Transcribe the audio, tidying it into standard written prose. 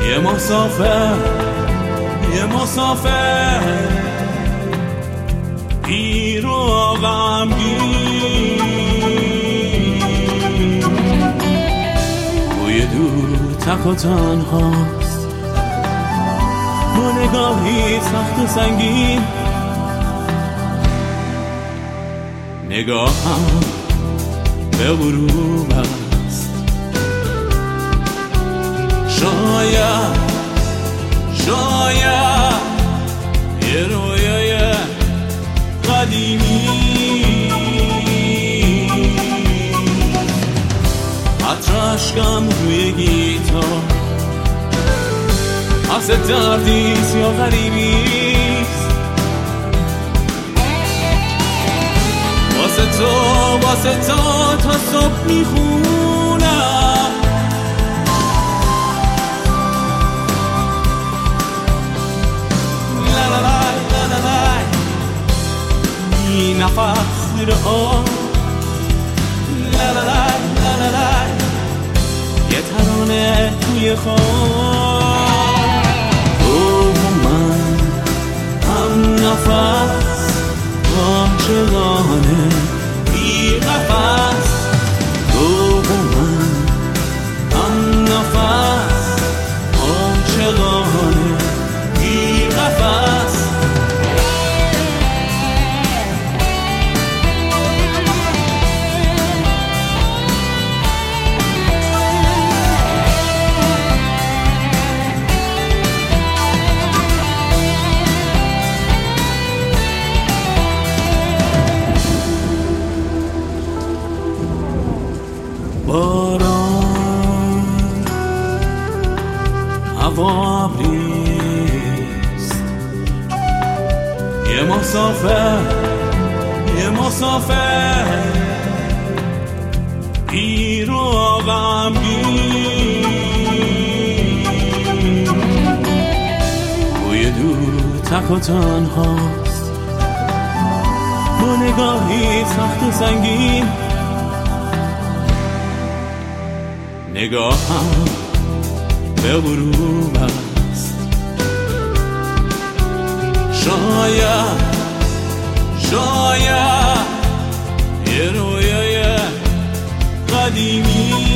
یه مسافر پیر و غمگین، بوی دور تک و تنهاست با نگاهی سخت و سنگین. نگاهم به غروب است، شاید یه رویای قدیمی، عطر اشکم روی گیتار، حس دردیست یا غریبیست، واسه تو تا صبح میخونم. بی نفس زیر آب، لالالای یه ترانه توی خواب. تو و من هم نفس عاشقانه بی قفس، تو و من هم نفس عاشقانه بی قفس. باران هوا ابریست، یه مسافر پیر و غمگین، بوی دور تک و تنهاست با نگاهی سخت و سنگین. نگاهم به غروب است، شاید یه رویای قدیمی،